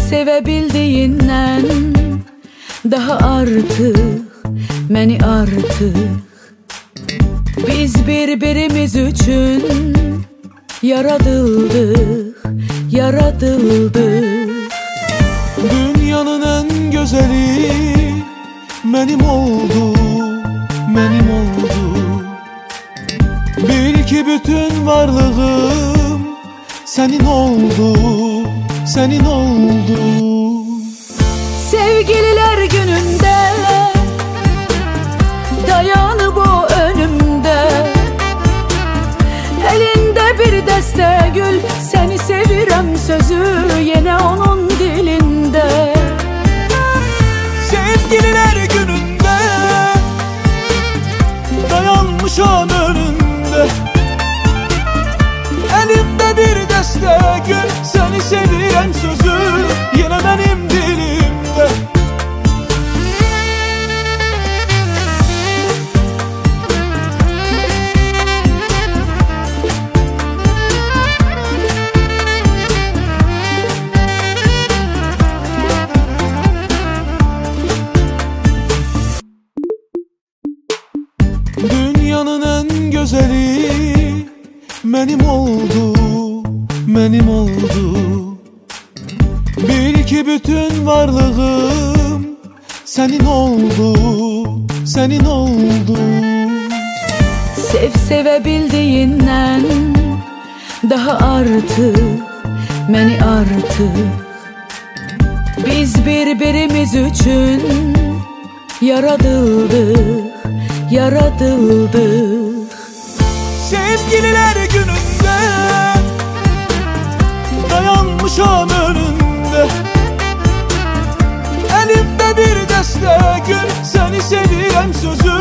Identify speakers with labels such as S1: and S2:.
S1: sevebildiğinden daha artık məni artık. Biz birbirimiz üçün yaradıldık, yaradıldık.
S2: Dünyanın en gözeli benim oldu, benim oldu. Bil ki bütün varlığım senin oldu, senin oldu.
S1: Sevgililer gününde dayanıp o önümde, elinde bir deste gül, seni sevirem sözü yine onun dilinde.
S2: Sevgililer gününde dayanmışam önünde, elimde bir deste gül, seni sevirem sözü yine benim dilimde. Dünyanın en gözeli benim oldu, benim oldu. Bil ki bütün varlığım senin oldu, senin oldu.
S1: Sevebildiğinden daha artık məni artık. Biz birbirimiz üçün yaradıldık, yaradıldık.
S2: Sevgililer gününde dayanmışam önünde, elimde bir deste gül, seni sevirem sözü